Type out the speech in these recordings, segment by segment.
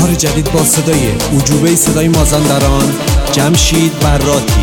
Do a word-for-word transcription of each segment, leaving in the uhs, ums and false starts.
کار جدید با صدای عجوبه صدای مازندران جمشید براتی.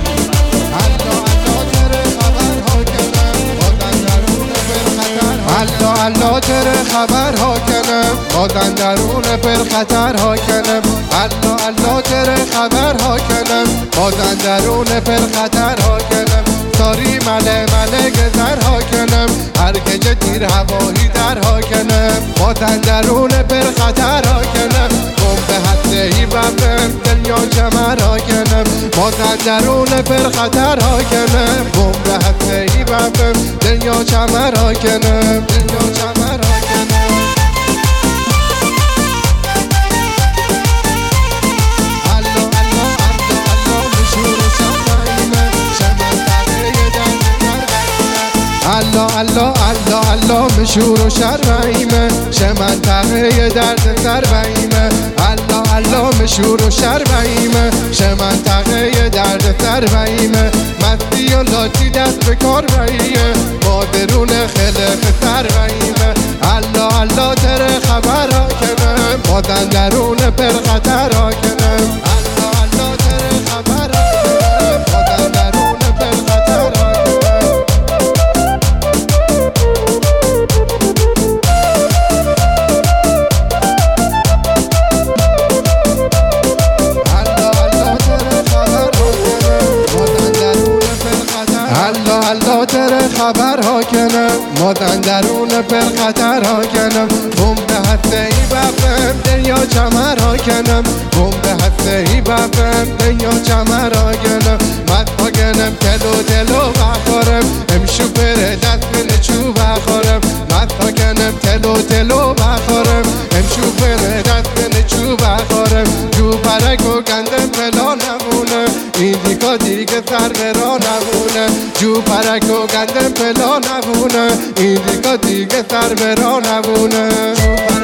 الله الله تر خبر ها کنم مازندرون پر خطر ها کنم الله الله تر خبر ها کنم مازندرون پر خطر ها کنم ساری مله مله گذر ها کنم هرگج تیر هوایی در ها کنم مازندرون پر خطر ها کنم بمب هسته‌ای ببرم دنیا کمر ها کنم مازندرون پر خطر ها کنم بمب هسته‌ای ببرم دنیا کمر ها کنم دنیا کمر ها کنم الله الله الله الله مشهور شمعیمه الله الله الله الله مشهور و شرمعیمه شه منطقه درد سر وعیمه الله الله مشهور و شرمعیمه شه منطقه درد سر وعیمه مستی و لاتی دست به کار وعیه با درون خلق سر وعیمه الله الله تر خبر ها کنم مازندرون پر خطر ها کنم الله الله تر خبر ها کنم مازندرون پر خطر ها کنم الله تر خبر ها کنم مازندرون پر خطر ها کنم بمب هسته‌ای ببرم دنیا کمر ها کنم بمب هسته‌ای ببرم دنیا کمر ها کنم مدها کنم تلو تلو بخورم امشو بره دست بره چوب بخورم مدها کنم تلو تلو بخورم امشو بره دست بره چوب بخورم جو پرک و گندم پلا نمونه این دیگه دیگه سر برا نمونه جو پرک و گندم پلا نمونه این دیگه دیگه سر برا نمونه